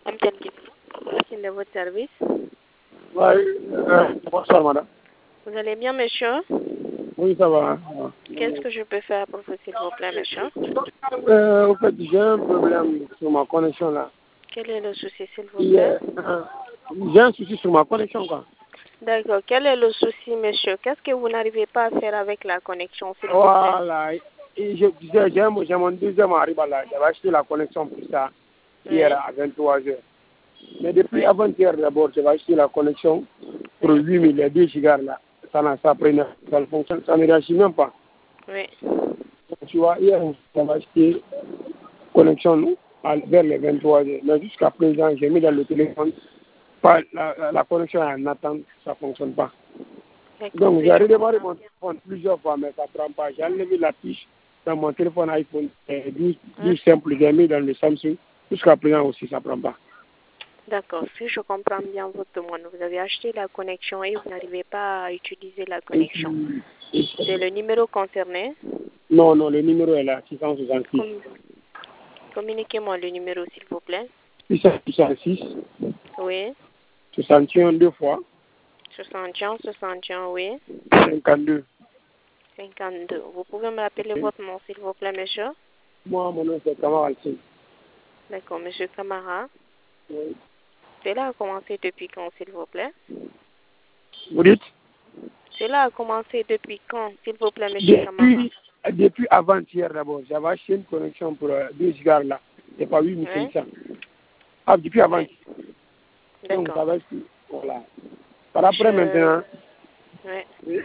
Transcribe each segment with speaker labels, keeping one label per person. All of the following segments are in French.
Speaker 1: MTN qui est votre service.
Speaker 2: Oui, bonsoir madame.
Speaker 1: Vous allez bien, monsieur?
Speaker 2: Oui, ça va.
Speaker 1: Qu'est-ce que je peux faire pour vous, s'il vous plaît, monsieur?
Speaker 2: Au fait, j'ai un problème sur ma connexion là.
Speaker 1: Quel est le souci, s'il vous plaît?
Speaker 2: J'ai un souci sur ma connexion quoi.
Speaker 1: D'accord. Quel est le souci, monsieur? Qu'est-ce que vous n'arrivez pas à faire avec la connexion, s'il vous plaît?
Speaker 2: Voilà. Et j'ai mon deuxième arrivant là. J'avais acheté la connexion pour ça hier à 23h. Mais depuis avant-hier d'abord, j'avais acheté la connexion pour 8000, les 2 gigas là. Ça ne fonctionne, ça ne réagit même pas.
Speaker 1: Oui.
Speaker 2: Tu vois, hier, j'avais acheté connexion vers les 23h. Mais jusqu'à présent, j'ai mis dans le téléphone, la connexion est en attente, ça ne fonctionne pas. Donc, j'ai redémarré mon téléphone plusieurs fois, mais ça ne prend pas. J'ai enlevé la fiche dans mon téléphone iPhone 12 simple, j'ai mis dans le Samsung. Jusqu'à présent aussi, ça ne prend pas.
Speaker 1: D'accord. Si je comprends bien votre demande, vous avez acheté la connexion et vous n'arrivez pas à utiliser la connexion. C'est le numéro concerné?
Speaker 2: Non, le numéro est là, 666.
Speaker 1: Communiquez-moi le numéro, s'il vous plaît.
Speaker 2: 666.
Speaker 1: Oui.
Speaker 2: 61 deux fois.
Speaker 1: 61, oui.
Speaker 2: 52.
Speaker 1: 52. Vous pouvez me rappeler votre nom, s'il vous plaît, monsieur?
Speaker 2: Moi, mon nom, c'est Kamara Alcine.
Speaker 1: D'accord, monsieur Kamara.
Speaker 2: Oui.
Speaker 1: Cela a commencé depuis quand, s'il vous plaît?
Speaker 2: Vous dites?
Speaker 1: Cela a commencé depuis quand, s'il vous plaît, monsieur Kamara?
Speaker 2: Depuis avant-hier d'abord. J'avais acheté une connexion pour 2 gigas là. C'est pas 8500. Ah, depuis avant-hier. Donc, ça va être... Voilà. Par après, maintenant...
Speaker 1: Oui.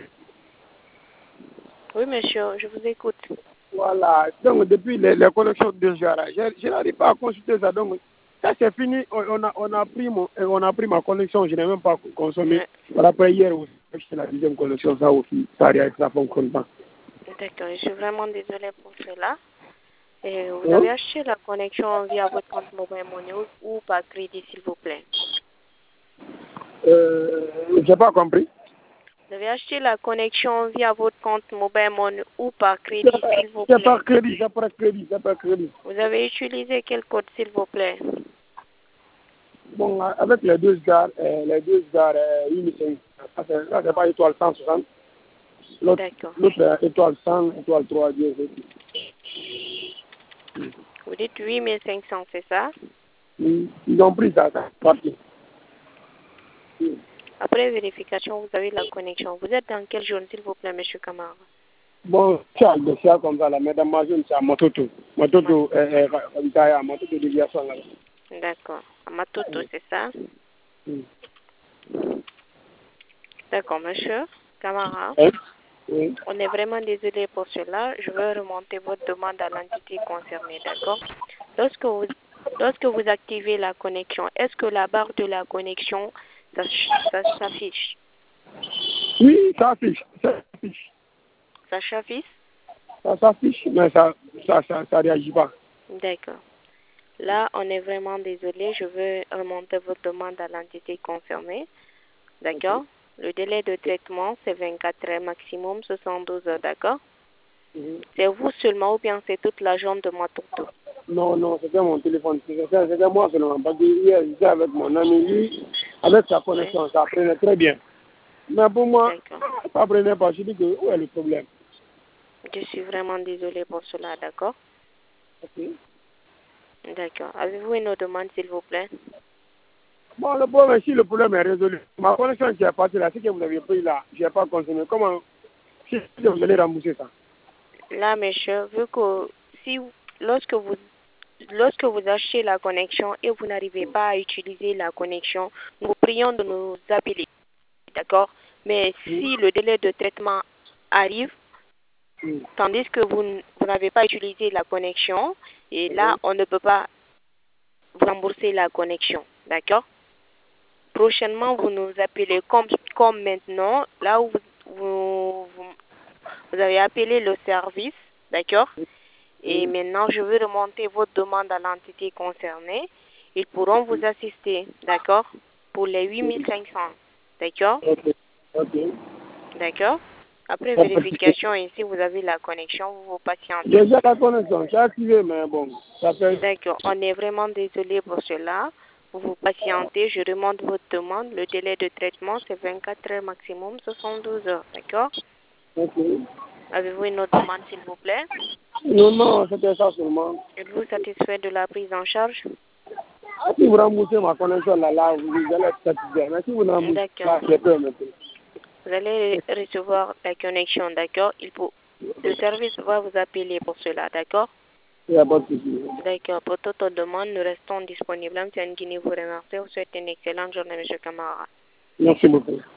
Speaker 1: Oui, monsieur, je vous écoute.
Speaker 2: Voilà. Donc, depuis les connexions de 2 gigas là, je n'arrive pas à consulter ça. Donc, ça c'est fini. On a pris ma connexion. Je n'ai même pas consommé. Par après, hier, j'ai acheté la deuxième connexion. Ça aussi, ça ne fonctionne pas.
Speaker 1: D'accord, je suis vraiment désolée pour cela. Et vous avez acheté la connexion via votre compte Mobile Money ou par crédit, s'il vous plaît?
Speaker 2: Je n'ai pas compris.
Speaker 1: Vous avez acheté la connexion via votre compte Mobile Money ou par crédit, s'il vous plaît?
Speaker 2: C'est par crédit.
Speaker 1: Vous avez utilisé quel code, s'il vous plaît?
Speaker 2: Bon, avec les 2 gigas, 8500. Ça, c'est pas étoile 160. L'autre étoile 100, étoile 3, Dieu.
Speaker 1: Vous dites 8500, c'est ça?
Speaker 2: Ils ont pris ça, parti.
Speaker 1: Après vérification, vous avez la connexion. Vous êtes dans quelle zone, s'il vous plaît, monsieur Kamara?
Speaker 2: Bon, c'est comme ça, là, mais dans ma zone, c'est à Mototo. Mototo déviation là.
Speaker 1: D'accord. À Matoto, c'est ça? D'accord, monsieur Kamara.
Speaker 2: Oui.
Speaker 1: On est vraiment désolé pour cela. Je vais remonter votre demande à l'entité concernée, d'accord? Lorsque vous activez la connexion, est-ce que la barre de la connexion, ça s'affiche?
Speaker 2: Oui, ça affiche.
Speaker 1: Ça s'affiche?
Speaker 2: Ça s'affiche, mais ça réagit pas.
Speaker 1: D'accord. Là, on est vraiment désolé. Je vais remonter votre demande à l'entité concernée. D'accord? Le délai de traitement, c'est 24 heures maximum, 72 heures, d'accord? C'est vous seulement ou bien c'est toute la zone de Matoto?
Speaker 2: Non, c'était mon téléphone. C'était moi seulement. Parce que hier, j'étais avec mon ami, lui, avec sa connexion, ça prenait très bien. Mais pour moi, ça prenait pas. Je dis que où est le problème?
Speaker 1: Je suis vraiment désolée pour cela, d'accord?
Speaker 2: Ok.
Speaker 1: D'accord. Avez-vous une autre demande, s'il vous plaît?
Speaker 2: Bon, le problème, si le problème est résolu, ma connexion qui est partie là, ce que vous avez pris là, je n'ai pas consommé. Comment, si vous allez rembourser ça?
Speaker 1: Là, monsieur, vu que lorsque vous achetez la connexion et vous n'arrivez pas à utiliser la connexion, nous prions de nous appeler, d'accord? Mais si le délai de traitement arrive, tandis que vous n'avez pas utilisé la connexion, et là, on ne peut pas vous rembourser la connexion, d'accord? Prochainement, vous nous appelez comme maintenant, là où vous avez appelé le service, d'accord? Et maintenant, je vais remonter votre demande à l'entité concernée. Ils pourront vous assister, d'accord? Pour les 8500, d'accord?
Speaker 2: Ok.
Speaker 1: D'accord? Après vérification, ici, vous avez la connexion, vous patientez.
Speaker 2: J'ai déjà la connexion, j'ai activé, mais bon, ça fait...
Speaker 1: D'accord, on est vraiment désolé pour cela. vous patientez, je remonte votre demande. Le délai de traitement, c'est 24 heures maximum, 72 heures, d'accord?
Speaker 2: Ok.
Speaker 1: Avez-vous une autre demande, s'il vous plaît?
Speaker 2: Non, non, c'était ça seulement.
Speaker 1: Êtes-vous satisfait de la prise en charge?
Speaker 2: Ah, si vous remboursez ma connexion là, vous allez être satisfait. Mais si vous ne remboursez
Speaker 1: D'accord.
Speaker 2: pas, c'est peu maintenant.
Speaker 1: Vous allez recevoir la connexion, d'accord? Le service va vous appeler pour cela, d'accord?
Speaker 2: Il n'y a pas de souci.
Speaker 1: D'accord. Pour toute autre demande, nous restons disponibles. M. Nguini vous remercie. Vous souhaite une excellente journée, M. Camara.
Speaker 2: Merci beaucoup.